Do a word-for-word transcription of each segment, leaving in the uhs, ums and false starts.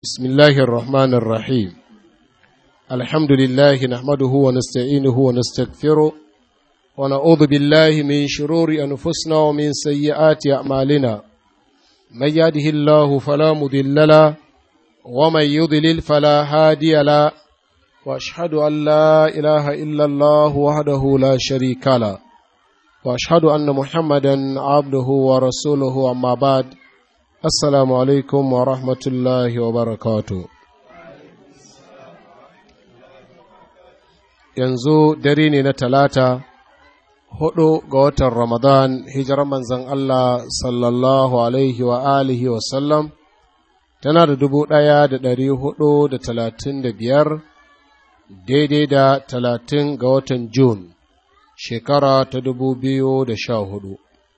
بسم الله الرحمن الرحيم الحمد لله نحمده ونستعينه ونستغفره ونعوذ بالله من شرور أنفسنا ومن سيئات أعمالنا من يهده الله فلا مضل له ومن يضلل فلا هادي له وأشهد أن لا إله إلا الله وحده لا شريك له وأشهد أن محمدا عبده ورسوله أما بعد Assalamu alaikum wa rahmatullahi wa barakatu. Yanzu dare ne na talata, hudu ga watan Ramadan, hijirar manzan Allah sallallahu alaihi wa alihi wa sallam, tana da dubu ɗaya da ɗari hudu da talatin da biyar, daidai da talatin ga watan Jun, shekara ta dubu biyu da sha hudu.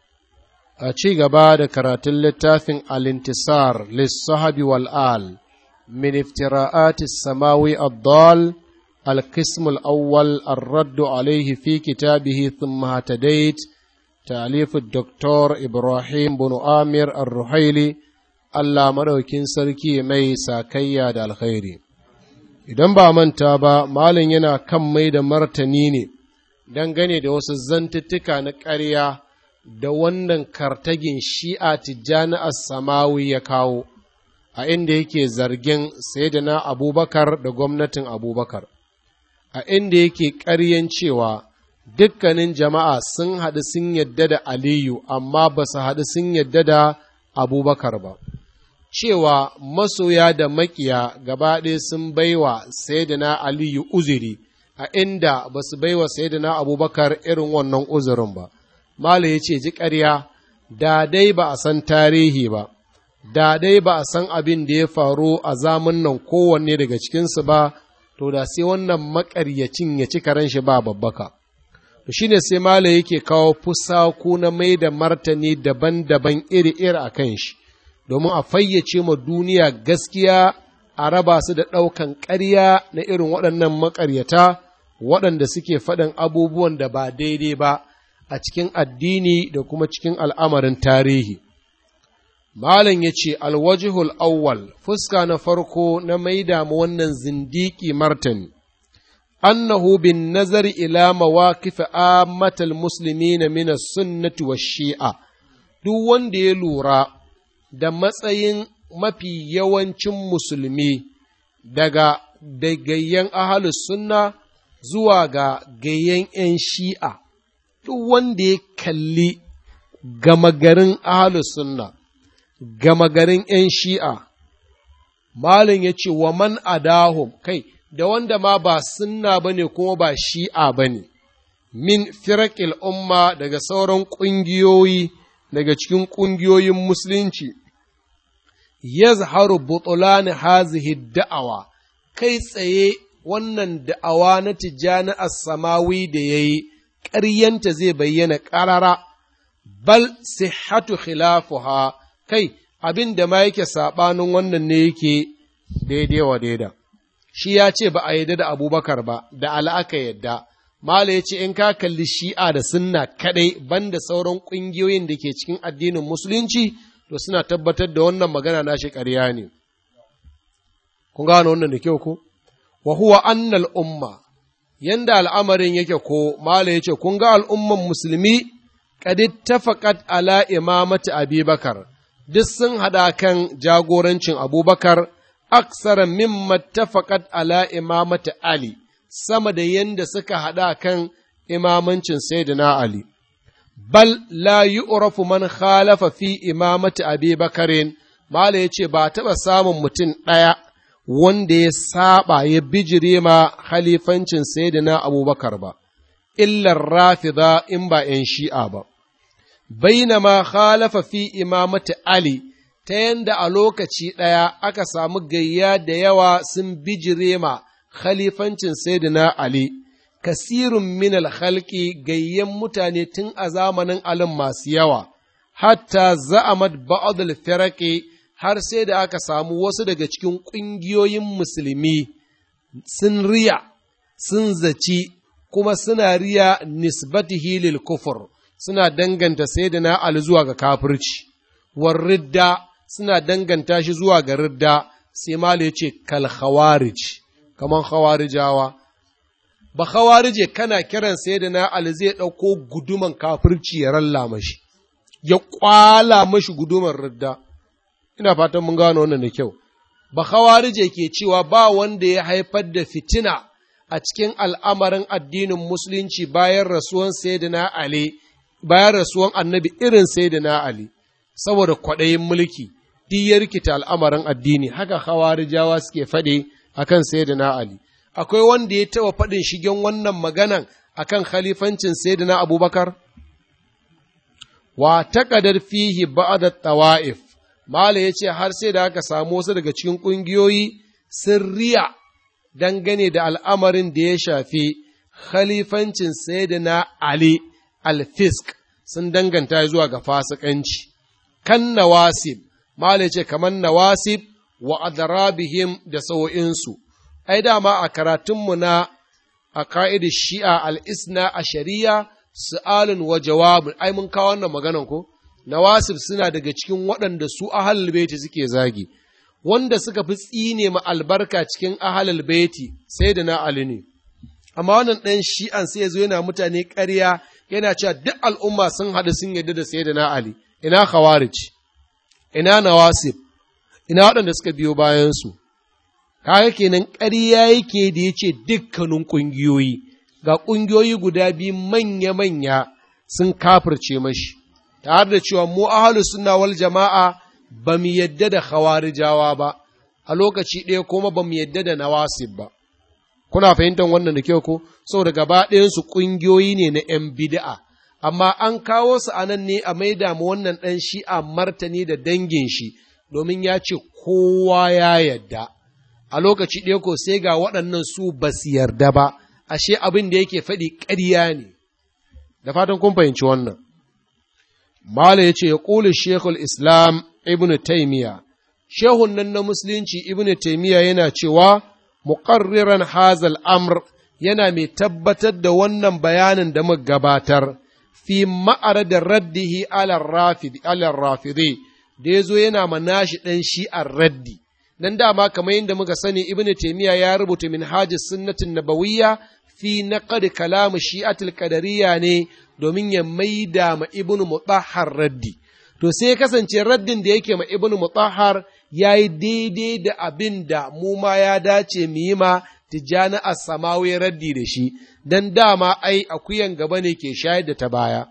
A ci gaba da karatun littafin Al-Intisar lissahabi wal'al min iftira'ati samawi addal al-qism al-awwal ar-raddu alayhi fi kitabihi thumma hatadait ta'alif ad-doktor Ibrahim bin Amir ar-Ruhaili Allah madaukin sarki mai sakayya da alkhairi. Idan ba manta ba malin yana kan mai da martani ne dangane da wasu zantuttuka na ƙarya da wannan kartagin shi'a tijjani as-samawi ya kawo a inda yake zargin sayyidina abubakar da gwamnatin abubakar a inda yake ƙaryan cewa dukkanin jama'a sun haɗu sun yadda da aliyu amma ba su haɗu sun yadda da abubakar ba cewa masoya da makiya gaba ɗaya sun baiwa sayyidina aliyu uzuri a inda ba su baiwa sayyidina abubakar irin wannan uzurin ba Malam ya ce ji ƙarya, da dai ba a san tarihi ba, da dai ba a san abin da ya faru a zamun nan kowanne daga cikinsu ba, to da sai wannan maƙaryacin ya ci karen shi ba babbaka. To shi ne sai Malam yake kawo fusaku na mai da martani daban-daban iri-iri a kan shi, domin a fayyace ma duniya gaskiya a raba su da ɗaukan ƙarya na irin waɗannan maƙaryata waɗanda suke faɗin abubuwan da ba daidai ba. A cikin addini da kuma cikin al'amarin tarihi. Malam ya ce, Alwajihul awwal, fuska na farko na maida mu wannan zindiki martani, annahu bin nazari ila mawaqifi ammatal musulmi na mina sunnati wa shi'a, duk wanda ya lura da matsayin mafi yawancin musulmi daga gayyan ahalus sunna zuwa ga gayyan ‘yan shi'a. Duk wanda ya kalli gama garin ahalus sunna, gama garin ‘yan shi'a, Malin ya ce wa man adahum kai, da wanda ma ba sunna ba ne kuma ba shi'a ba ne, min firakil umma daga sauran ƙungiyoyi daga cikin ƙungiyoyin musulunci, ya zaharu butulani hazihi da'awa, kai tsaye wannan da'awa na Tijjani as-Samawi da ya yi, ƙaryanta zai bayyana ƙarara, bal sihhatu khilafuha kai abin da ma yake saɓanin wannan ne yake daidai wa daida. Shi ya ce ba a yadda da abubakar ba, da al'aka yadda, Mala ya ce in ka kalli shi'a da sunna kaɗai banda sauran ƙungiyoyin da ke cikin addinin musulunci, to suna tabbatar da wannan magana nashi ƙarya ne. Kun gano wannan da kyau ko? Wa huwa annal umma yanda al'amarin yake ko, Mala ya ce, kun ga al'umman musulmi, ƙadid tafaƙat ala imamati abubakar, duk sun haɗa kan jagorancin abubakar, aksara mimma tafaƙat ala imamati Ali, sama da yanda suka haɗa kan imamancin Sayyidina Ali. Bal la yu'rafu man khalafa fi imamati abubakarin, Mala ya ce, ba taɓa samun mutum ɗaya wanda ya saba ya bijire ma khalifancin sayyidina abubakar ba, illar rafida in ba ‘yan shi'a ba, bainama khalafa fi imamati Ali, ta yanda a lokaci ɗaya aka samu gayya da yawa sun bijire ma khalifancin sayyidina Ali, kasirun min alhalki gayyan mutane tun a zamanin alin masu yawa, hatta za'amat ba'd al-firaqi har sai da aka samu wasu daga cikin ƙungiyoyin musulmi sun riya, sun zaci, kuma suna riya nisbatihi lil kufur, suna danganta sayyidina Ali zuwa ga kafirci, war ridda suna danganta shi zuwa ga ridda, sai mala yace kal khawarij kaman khawarijawa ba khawarije kana kiran sayyidina Ali zai dauko guduman kafirci ya ralla mashi ya kwala mashi guduman ridda ina fatan mun gano wannan da kyau ba khawarije ke cewa ba wanda ya haifar da fitina a cikin al'amarin addinin musulunci bayan rasuwan sayyidina Ali bayan rasuwan annabi irin sayyidina Ali saboda kwaɗayin mulki duk ya rikita al'amarin addini haka khawarijawa suke faɗi akan sayyidina Ali akwai wanda ya taɓa faɗin shigen wannan maganan akan khalifancin sayyidina Abubakar wa taqadar fihi ba'da tawa'if mala yace har sai da aka samu wasu daga cikin ƙungiyoyi sirriya dangane da al'amarin da ya shafi khalifancin sayyidina Ali al-Fisk sun danganta zuwa ga fasikanci kan nawasib mala yace kaman nawasib wa adrabihim da sawo'insu ai dama a karatunmu na a ka'idar shi'a al'isna a shari'a su'alun wa jawabin ai mun kawo wannan maganan ko nawasib suna daga cikin waɗanda su ahlul baiti suke zagi wanda suka fi tsine ma albarka cikin ahlul baiti sai da na Ali ne amma wannan ɗan shi'an sai ya zo yana mutane ƙarya yana cewa duk al'umma sun haɗu sun yarda da sai da na Ali ina khawarij ina nawasib ina waɗanda suka biyo bayansu kaga kenan ƙarya yake da ya ce dukkanin ƙungiyoyi ga ƙungiyoyi guda biyu manya-manya sun kafirce mashi tare da cewa mu ahalu sunna wal jama'a ba mu yadda da khawarijawa ba a lokaci ɗaya kuma ba mu yadda da nawasib ba kuna fahimtar wannan da kyau ko saboda gaba ɗayansu ƙungiyoyi ne na ‘yan bid'a amma an kawo su a nan ne a maida mu wannan ɗan shi'a martani da dangin shi domin ya ce kowa ya yadda a lokaci ɗaya ko sai ga waɗannan su ba su yarda ba, ashe abin da yake faɗi ƙarya ne, da fatan kun fahimci wannan. Mala ya ce, ya ƙuli Shekul Islam Ibn Taymiya, Shehun nan na Musulunci Ibn Taymiya yana cewa, muƙarriran hazal amr yana mai tabbatar da wannan bayanin da muka gabatar, fi ma'ara da raddihi alar rafidi, da ya zo yana manashi ɗan shi'ar raddi. dan dama kamar yadda muka sani ibn taymiya ya rubuta minhajus sunnatin nabawiyya fi naqd kalam shi'atul qadariyya ne domin ya maida ma ibn mutahhar raddi to sai ya kasance raddin da yake ma ibn mutahhar yayi daidai da abin da mu ma ya dace mu yi ma tijani as-samawi raddi da shi dan dama ai akuyan gaba ne ke shayar da ta baya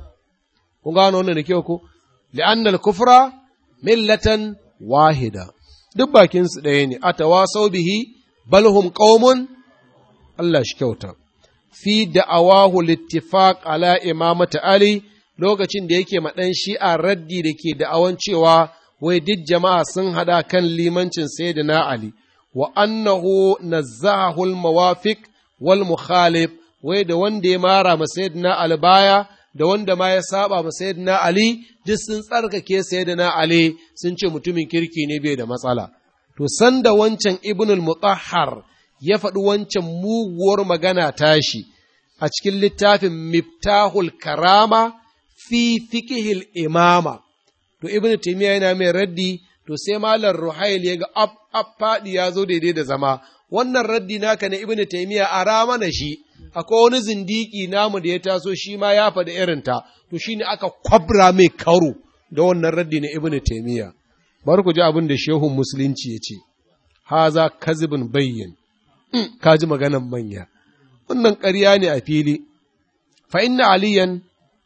kun gano wannan da kyau ko li'anna al-kufra millatan wahida duk bakinsu ɗaya ne, a tawasau bihi, balhum ƙaumun, Allah shi kyauta. Fi da'awahu littifaq ala imamata Ali, lokacin da yake maɗan shi'a raddi da ke da'awan cewa, wai duk jama'a sun haɗa kan limancin Sayyidina Ali, wa annahu nazzahul mawafiq wal mukhalif, wai da wanda ya mara ma Sayyidina Ali baya, da wanda ma ya saba ma Sayyidina Ali, duk sun tsarkake Sayyidina Ali sun ce mutumin kirki ne bai da matsala. To, sanda wancan Ibnul Mutahhar ya faɗi wancan muguwar magana tashi a cikin littafin Miftahul Karama fi fiqhil imama. To, Ibn Taymiyyah yana mai raddi, to sai Malam Ruhail ya ga ab ab faɗi ya zo daidai da zama. Wannan raddi naka na Ibn Taymiyyah a rama na shi, akwai wani zindiki namu da ya taso shi ma ya faɗi irinta, to shi ne aka kwabra mai karo da wannan raddi na Ibn Taymiyyah. Bar ku ji abin da Shehun Musulunci ya ce, haza kazibin bayyin, ka ji maganan manya, wannan ƙarya ne a fili, fa inna aliyan,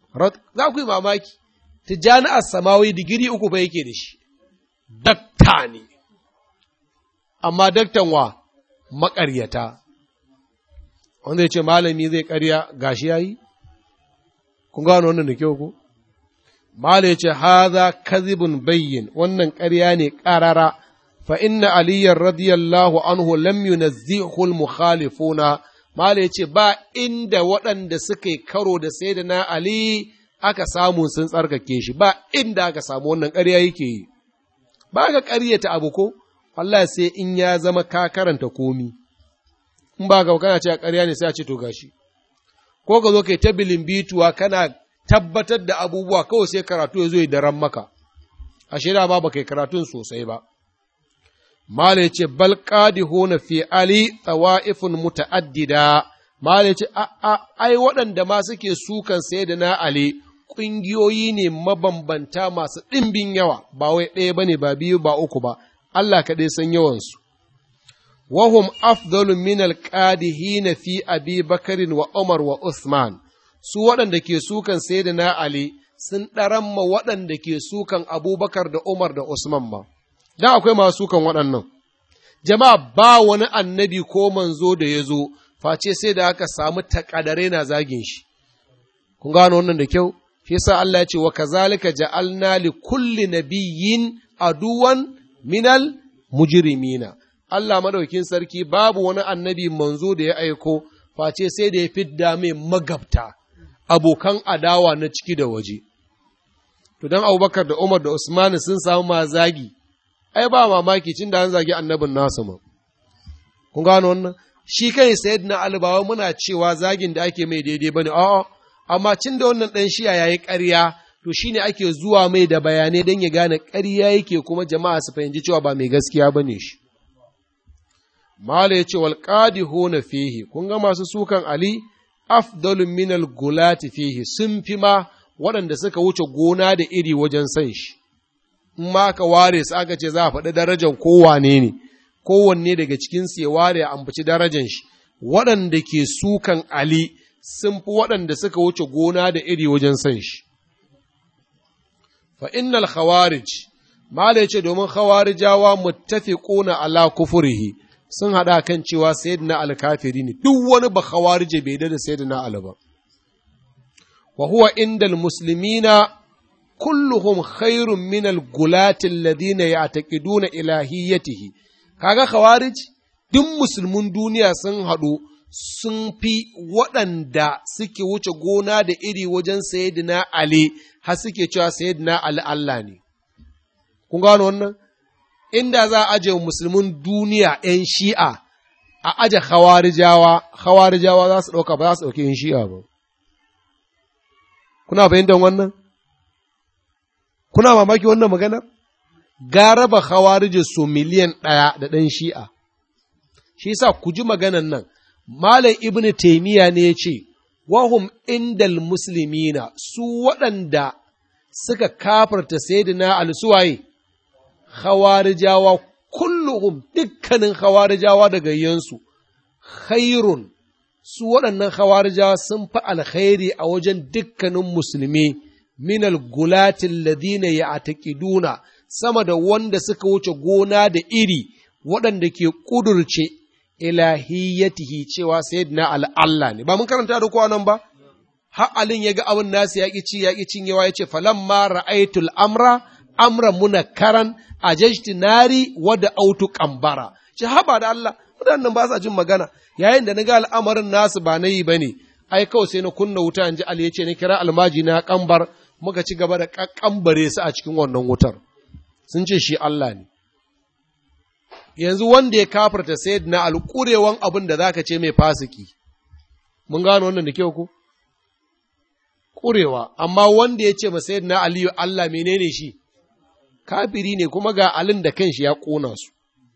za ku yi mamaki, Tijjani as-Samawi digiri uku ba yake da shi, dakta ne, amma daktan wa maƙaryata. Wanda ya ce malami zai ƙarya gashi ya yi? Kun gano wannan da kyau ko? Malai ya ce, haza kazibun bayyin, wannan ƙarya ne ƙarara, fa inna aliyyar radiyallahu anhu lam yunazzihul mukhalifuna. Malai ya ce, ba inda waɗanda suka yi karo da sai da na Ali aka samu sun tsarkake shi, ba inda aka samu wannan ƙarya yake yi. Ba ka ƙaryata abu ko? Allah sai in ya zama ka karanta komi. In ba ga kana ce a ƙarya ne sai a ce to gashi. Ko ka zo kai ta bilin bituwa kana tabbatar da abubuwa kawai sai karatu ya zo ya daren maka, a shirya ba ba kai karatun sosai ba. Mala ya ce, bal qadihuna fi Ali tawa'ifun muta'addida. Mala ya ce, ai, waɗanda ma suke sukan sai da na Ali, ƙungiyoyi ne mabambanta masu ɗimbin yawa, ba wai ɗaya ba ne, ba biyu, ba uku ba, Allah kaɗai san yawansu. Wahum afdalu min alqadihina fi Abi Bakarin wa Umar wa Uthman. Su waɗanda ke sukan sai da na Ali sun ɗaramma waɗanda ke sukan Abubakar da Umar da Usman ma. Dan akwai masu sukan waɗannan. Jama'a ba wani annabi ko manzo da ya zo, face sai da aka samu takadare na zagin shi. Kun gano wannan da kyau? Shi yasa Allah ya ce wa kazalika ja'alna li kulli nabiyyin aduwan minal mujrimina. Allah madaukin sarki babu wani annabi manzo da ya aiko face sai da ya fidda mai magabta abokan adawa na ciki da waje. To dan Abubakar da Umar da Usman sun samu mazagi. Ai ba mamaki cin da an zagi annabin nasu ma. Kun gano wannan? Shi kai sayyidina Ali ba muna cewa zagin da ake mai daidai bane a'a amma cin da wannan dan shiya yayi ƙarya to shine ake zuwa mai da bayanai dan ya gane ƙarya yake kuma jama'a su fahimci cewa ba mai gaskiya bane shi. Mala ya ce wal qadihuna fihi kun ga masu sukan Ali afdalu minal gulati fihi sun fi ma waɗanda suka wuce gona da iri wajen san shi. In ma ka ware su aka ce za a faɗi darajar kowane ne, kowanne daga cikinsu ya ware a ambaci darajar shi, waɗanda ke sukan Ali sun fi waɗanda suka wuce gona da iri wajen san shi. Fa innal khawarij, Mala ya ce domin khawarijawa muttafiquna ala kufurihi sun haɗa kan cewa sayyidina al-kafiri ne, duk wani ba khawarije bai da sayyidina Ali ba. Wa huwa indal muslimina kulluhum khairun min al-gulati alladhina ya'taqiduna ilahiyyatihi. Kaga khawarij duk musulmin duniya sun haɗu sun fi waɗanda suke wuce gona da iri wajen sayyidina Ali har suke cewa sayyidina Ali Allah ne. Kun gano wannan? Inda za a aje musulmin duniya ‘yan shi'a a aje khawarijawa, khawarijawa za su ɗauka ba za su ɗauki ‘yan shi'a ba. Kuna fahimtar wannan? Kuna mamaki wannan maganar? Gara ba khawarije su miliyan ɗaya da ɗan shi'a. Shi sa ku ji maganan nan, Malam Ibn Taimiyya ne ya ce, wahum indal muslimina su waɗanda suka kafarta sayyidina al-suwaye, khawarijawa kulluhum dukkanin khawarijawa da gayyansu, khairun su waɗannan khawarijawa sun fi alkhairi a wajen dukkanin musulmi minal gulatin ladina ya atakiduna sama da wanda suka wuce gona da iri waɗanda ke ƙudurce ilahiyyatihi cewa sayyidina Allah ne. Ba mun karanta da kowa nan ba? Har alin ya ga abin nasu ya ƙi ci ya ƙi cinyewa ya ce falamma ra'aitul amra amra munakaran ajajti nari wada autu kambara. Ce haba da Allah waɗannan ba sa jin magana yayin da na ga al'amarin nasu ba na yi ba ne ai kawai sai na kunna wuta in ji Ali ya ce na kira almaji na kambar muka ci gaba da kakkambare su a cikin wannan wutar sun ce shi Allah ne. Yanzu wanda ya kafarta sayyidina alƙurewan abin da zaka ce mai fasiki mun gano wannan da kyau ko ƙurewa amma wanda ya ce ma sayyidina Aliyu Allah menene shi kafiri ne kuma ga alin da kanshi ya ƙona su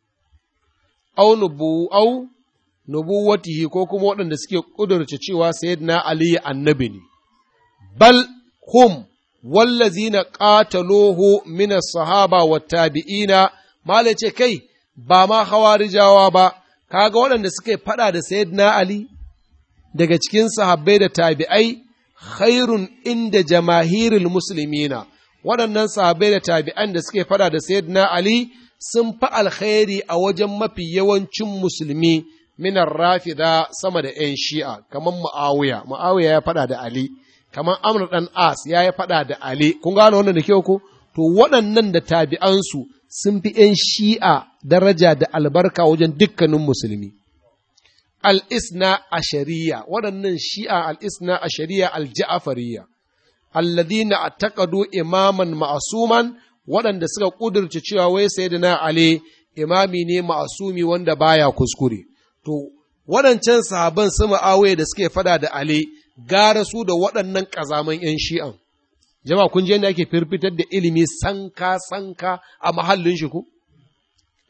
au nubu au nubuwatihi ko kuma waɗanda suke ƙudurce cewa sayyidina Ali annabi ne bal hum wallazina qataluhu min as-sahaba wat tabi'ina mala ce kai ba ma hawarijawa ba kaga waɗanda suke faɗa da sayyidina Ali daga cikin sahabbai da tabi'ai khairun inda jamahirul muslimina waɗannan sahabbai da tabi'an da suke faɗa da sayyidina Ali sun fi alkhairi a wajen mafi yawancin musulmi minar rafida sama da ‘yan shi'a, kamar Mu'awiya, Mu'awiya ya faɗa da Ali, kamar Amr ɗan As ya yi faɗa da Ali, kun gane wannan da kyau ko? To waɗannan da tabi'ansu sun fi ‘yan shi'a daraja da albarka wajen dukkanin musulmi. Al'isna a shari'a, waɗannan shi'a al'isna a shari'a al-ja'afariya, alladina a taƙadu imaman ma'asuman waɗanda suka ƙudurce cewa wai sayyidina Ali imami ne ma'asumi wanda baya kuskure. To, waɗancan sahaban su Mu'awiya da suke fada da Ali gara su da waɗannan ƙazaman ‘yan shi'an. Jama'a kun je yadda ake firfitar da ilimi sanka-sanka a mahallin shi ku?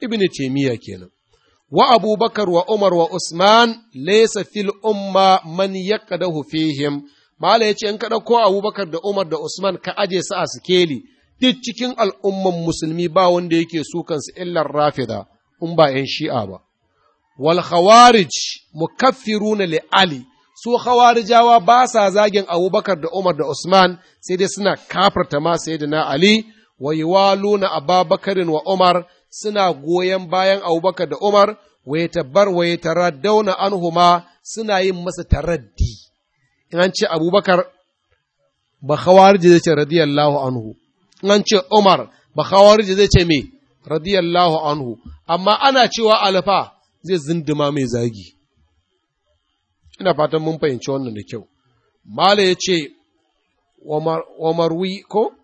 ibn Taymiyyah kenan. Wa Abubakar wa Umar wa Usman laysa fil umma man yaqdahu fihim. Mala yace in ka dauko Abubakar da Umar da Usman ka aje su a sikeli, duk cikin al'umman musulmi ba wanda yake su kansu illar rafida in ba ‘yan shi'a ba. Wal khawarij mukaffiruna li Ali, su khawarijawa ba sa zagin Abubakar da Umar da Usman sai dai suna kafarta ma sayyidina Ali, wa yiwaluna Ababakarin wa Umar, suna goyon bayan Abubakar da Umar, wa yatabbar wa yataraddauna anhuma, suna yin masa taraddi. In an ce Abubakar ba khawarij zai ce radiyallahu anhu, in an ce Umar ba khawarij zai ce me radiyallahu anhu, amma ana cewa alfa zai zinduma mai zagi. Ina fatan mun fahimci wannan da kyau. Mala ya ce, wa marwi ko?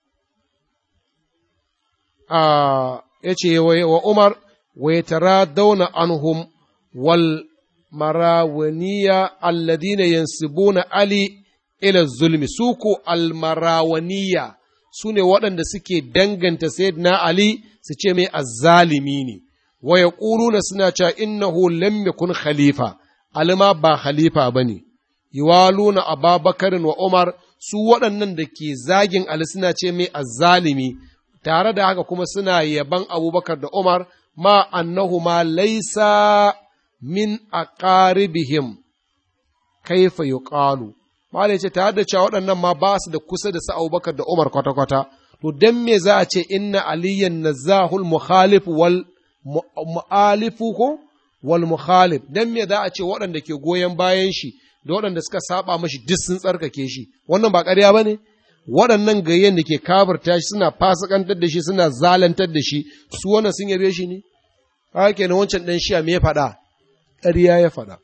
Ya ce, wa Umar, wa ya tara dauna anhum wal marawaniya alladina yansibuna Ali ila zulmi, su ko almarawaniya su ne waɗanda suke danganta Sayyidina Ali su ce mai azzalimi ne, wa ya ƙuluna suna cewa innahu lam yakun khalifa, alima ba khalifa ba ne, yiwaluna Ababakarin wa Umar, su waɗannan da ke zagin Ali suna ce mai azzalimi, tare da haka kuma suna yaban Abubakar da Umar, ma annahu ma laisa min aqaribihim kaifa yuqalu. Malai ce tare da cewa waɗannan ma ba su da kusa da su Abubakar da Umar kwata-kwata, to don me za a ce inna aliyan nazahul mukhalif wal mu'alifu ko wal mukhalif, don me za a ce waɗanda ke goyon bayan shi da waɗanda suka saba mashi duk sun tsarkake shi, wannan ba ƙarya ba ne? Waɗannan gayyen da ke kabarta shi suna fasikantar da shi suna zalantar da shi, su wannan sun yabe shi ne? Haka kenan wancan ɗan shiya me ya faɗa? Ƙarya ya faɗa.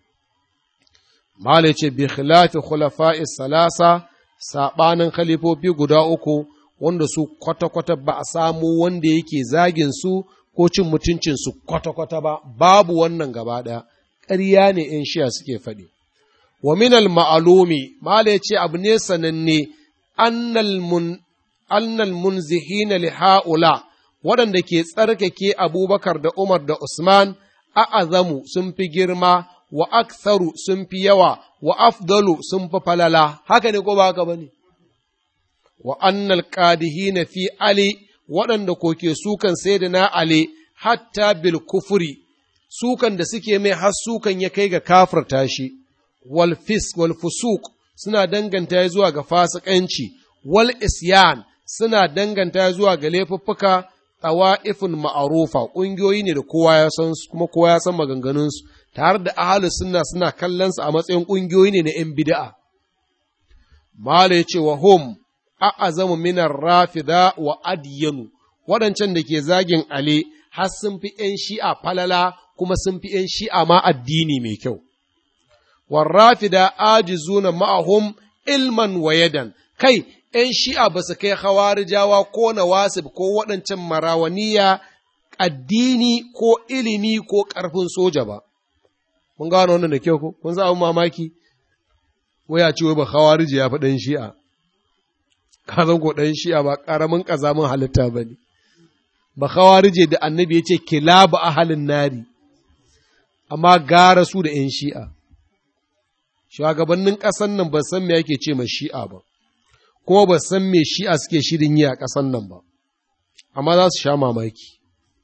Mala ce bi khilafi khulafa'is salasa, saɓanin khalifofi guda uku wanda su kwata-kwata ba a samu wanda yake zagin su ko cin mutuncin su kwata-kwata ba, babu wannan gaba ɗaya, ƙarya ne ‘yan shiya suke faɗi. Wa minal ma'alumi, Mala ce abu ne sananne, annal munzihina li ha'ula, waɗanda ke tsarkake Abubakar da Umar da Usman, a'azamu sun fi girma, wa aktharu sun fi yawa, wa afdalu sun fi falala, haka ne ko ba haka ba ne? Wa annal qadihina fi Ali, waɗanda ko ke sukan sayyidina Ali, hatta bil kufuri, sukan da suke mai har sukan ya kai ga kafirta shi, wal fis wal fusuq suna danganta zuwa ga fasikanci, wal isyan suna danganta zuwa ga laifuffuka, tawa'ifun ma'arufa, ƙungiyoyi ne da kowa ya san su kuma kowa ya san maganganunsu, tare da ahalu sunna suna kallon su a matsayin ƙungiyoyi ne na ‘yan bid'a. Mala ya ce wa hum a'azamu minar rafida wa adiyanu, waɗancan da ke zagin Ali har sun fi ‘yan shi'a falala kuma sun fi ‘yan shi'a ma addini mai kyau. Warrafida ajizuna ma'ahum ilman wa yadan, kai ‘yan shi'a ba su kai hawarijawa ko nawasib ko waɗancan marawaniya addini ko ilimi ko ƙarfin soja ba. Mun gano wannan da kyau ko? Kun sa abin mamaki? Waya ce wai ba hawariji ya fi ɗan shi'a. Ka zan ko ɗan shi'a ba ƙaramin ƙazamin halitta ba ne. Ba hawarije da annabi ya ce kila ba ahalin nari, amma gara su da ‘yan shi'a. Shugabannin ƙasan nan ba san me yake ce ma shi'a ba. Kuma ba san me shi'a suke shirin yi a ƙasan nan ba, amma za su sha mamaki.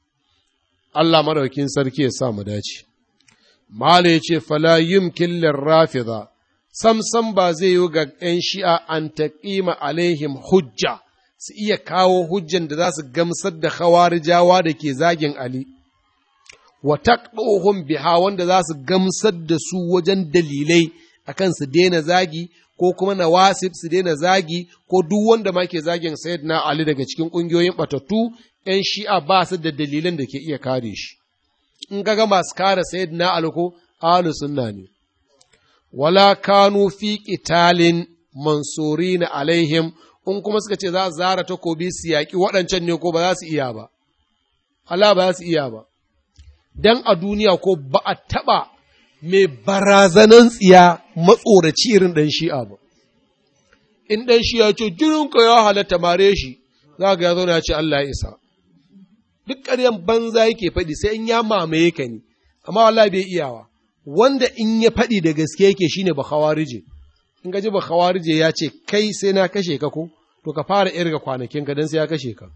Allah maɗaukin sarki ya sa mu dace. Mala ya ce, fala yumkin lirrafida, samsam ba zai yi ga ‘yan shi'a an taƙima alaihim hujja, su iya kawo hujjan da za su gamsar da khawarijawa da ke zagin Ali, wa taqduhum biha wanda za su gamsar da su wajen dalilai akan su daina zagi, ko kuma nawasib su daina zagi, ko duk wanda ma ke zagin Sayyidina Ali daga cikin ƙungiyoyin ɓatattu, ‘yan shi'a ba su da dalilan da ke iya kare shi. In ga masu kare Sayyidina Ali ko ahlus sunna ne. Wala kanu fi qitalin mansurina alaihim, in kuma suka ce za su zara takobi su yaƙi waɗancan ne ko ba za su iya ba. Allah ba za su iya ba. Dan a duniya ko ba a taɓa mai barazanan tsiya matsoraci irin ɗan shi'a ba. In ɗan shi'a ce, jininka ya halatta mare shi, za ga ya zauna ya ce Allah ya isa. duk ƙaryan banza yake faɗi sai in ya mamaye ka ne, amma wallahi bai iyawa, wanda in ya faɗi da gaske yake shine ba khawarije, in gaji ba khawarije ya ce kai sai na kashe ka ko, to ka fara irga kwanakin ka dan sai ya kashe ka.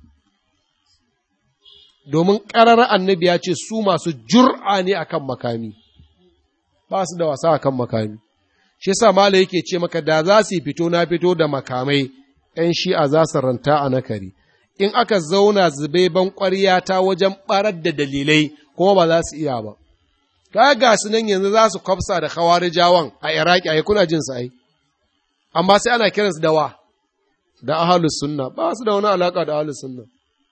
Domin ƙararar annabi ya ce su masu jur'a ne akan makami, ba su da wasa akan makami. Shi yasa mala yake ce maka da za su fito na fito da makamai, ‘yan shi'a za su ranta a nakari, in aka zauna zube ban ƙwarya ta wajen ɓarar da dalilai kuma ba za su iya ba. Ka ga su nan yanzu za su kwafsa da khawarijawan a Iraki a kuna jin su ai, amma sai ana kiransu da wa, da ahalus sunna, ba su da wani alaka da ahalus sunna.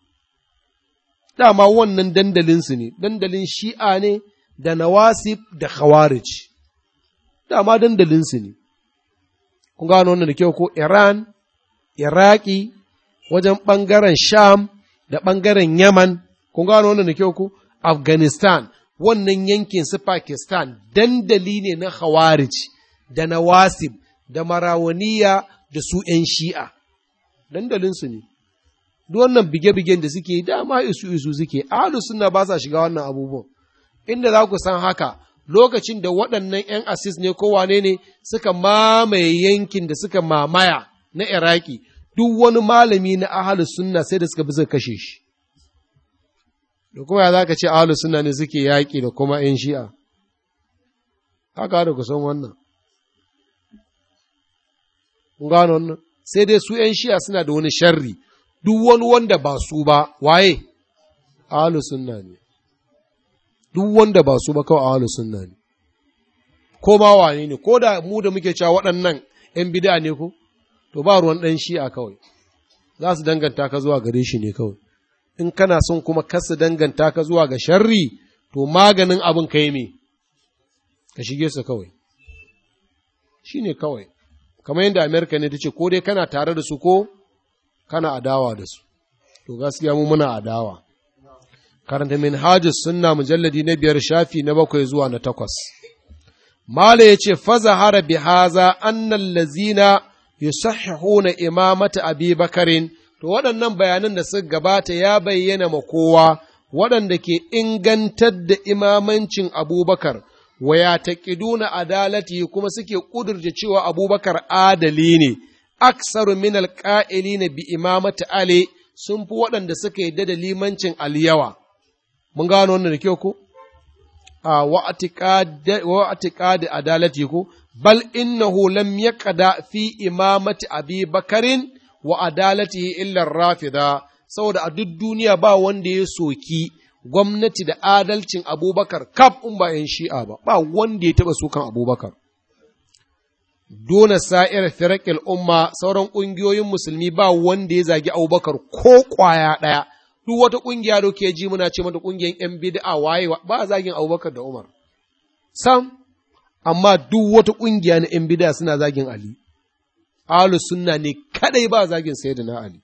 Dama wannan dandalinsu ne, dandalin shi'a ne da nawasib da khawarij, dama dandalinsu ne. Kun gano wannan da kyau ko Iran, Iraki, wajen ɓangaren Sham da ɓangaren Yaman, kun gano wannan da kyau ko Afghanistan, wannan yankin su Pakistan, dandali ne na khawarij da nawasib da marawaniya da su ‘yan shi'a, dandalinsu ne. Duk wannan bige-bigen da suke yi dama isu-isu suke, ahlus sunna ba sa shiga wannan abubuwan. Inda za ku san haka, lokacin da waɗannan ‘yan asis ne ko wane ne suka mamaye yankin da suka mamaya na Iraki, duk wani malami na ahlus sunna sai da suka bi suka kashe shi. Da kuma ya za ka ce ahlus sunna ne suke yaƙi da kuma ‘yan shi'a. Haka da ku san wannan. Kun gano wannan? Sai dai su ‘yan shi'a suna da wani sharri. Duk wani wanda ba su ba, waye? Ahlus sunna ne. Duk wanda ba su ba kawai ahlus sunna ne. Ko ma wane ne, ko da mu da muke cewa waɗannan ‘yan bida ne ko? To ba ruwan ɗan shi'a kawai. Za su danganta ka zuwa gare shi ne kawai. In kana son kuma kar su danganta ka zuwa ga sharri, to maganin abin kai me? Ka shige su kawai. Shi ne kawai. Kamar yadda Amerika ne ta ce, ko dai kana tare da su ko kana adawa da su, to gaskiya mu muna adawa. Karanta Minhajus Sunna mujalladi na biyar shafi na bakwai zuwa na takwas. Mala ya ce, Fazahara bi haza annal lazina yusahhihuna imamata Abi Bakarin, to waɗannan bayanan da suka gabata ya bayyana ma kowa waɗanda ke ingantar da imamancin Abubakar, wa ya taƙiduna adalati kuma suke ƙudurta cewa Abubakar adali ne. Aksaru min alƙa'ili bi imamata Ali sun fi waɗanda suka yadda da limancin Ali yawa. Mun gano wannan da kyau ko? A wa'atiƙadi adalati ko? Bal innahu lam yaqda fi imamati Abi Bakarin wa adalatihi illa rafida, saboda a duk duniya ba wanda ya soki gwamnati da adalcin Abubakar kaf in ba ‘yan shi'a ba, ba wanda ya taɓa sukan Abubakar. Dona sa'ir firaƙil umma sauran ƙungiyoyin musulmi ba wanda ya zagi Abubakar ko ƙwaya ɗaya, duk wata ƙungiya da ke ji muna ce mata ƙungiyar ‘yan bid'a waye ba zagin Abubakar da Umar. Sam, amma duk wata ƙungiya na ‘yan bid'a suna zagin Ali, Ahlus sunna ne kaɗai ba zagin Sayyidina Ali.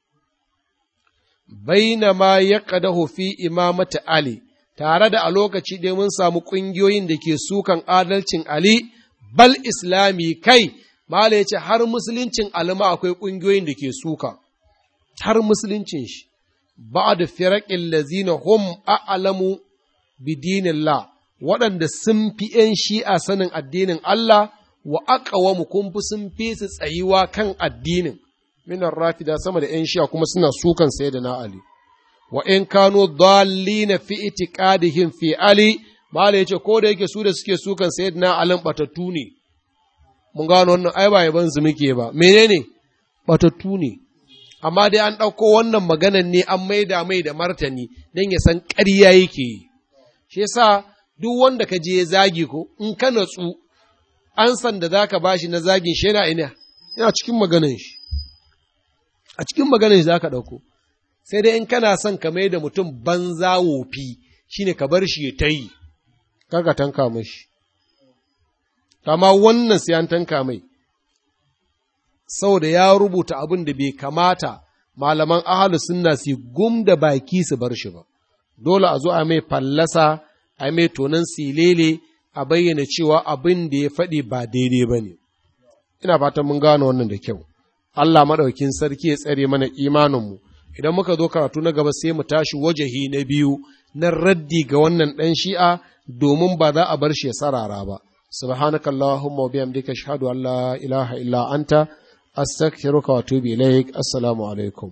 Bainama ya ƙadahu fi imamata Ali, tare da a lokaci ɗaya mun samu ƙungiyoyin da ke sukan adalcin Ali, bal islami kai, Mala ya ce har musuluncin alma akwai ƙungiyoyin da ke suka, har musuluncin shi, ba da firaƙin lazina hum a'alamu bidinillah, waɗanda sun fi ‘yan shi'a sanin addinin Allah, wa aqawamu kun fi sun fi su tsayuwa kan addinin, minar rafida sama da ‘yan shi'a kuma suna sukan sayyidina Ali. Wa in kano dallina fi itiqadihim fi Ali, Mala ya ce, ko da yake su da suke sukan sayyidina Ali batattu ne, mun gano wannan ai ba yaban su muke ba, menene? Batattu ne, amma dai an ɗauko wannan maganan ne an maida mai da martani don ya san ƙarya yake yi. Shi yasa duk wanda ka je zagi ko, in ka natsu, an san da za ka ba shi na zagin shi yana ina, yana cikin maganan shi, a cikin maganan shi za ka ɗauko. Sai dai in kana son ka mai da mutum banza wofi, shi ne ka bar shi ya ta yi, kar ka tanka mashi. Kama wannan sai an tanka mai, saboda ya rubuta abin da bai kamata malaman ahalu sunna su gum da baki su bar shi ba. Dole a zo a mai fallasa, a mai tonan silele, a bayyana cewa abin da ya faɗi ba daidai ba ne. Ina fatan mun gano wannan da kyau. Allah maɗaukin sarki ya tsare mana imaninmu, idan muka zo karatu na gaba sai mu tashi wajahi na biyu na raddi ga wannan ɗan shi'a domin ba za a bar shi ya sarara ba. Subhanaka Allahumma wa bihamdika ashhadu an la ilaha illa anta astaghfiruka wa atubu ilaik. Assalamu alaikum.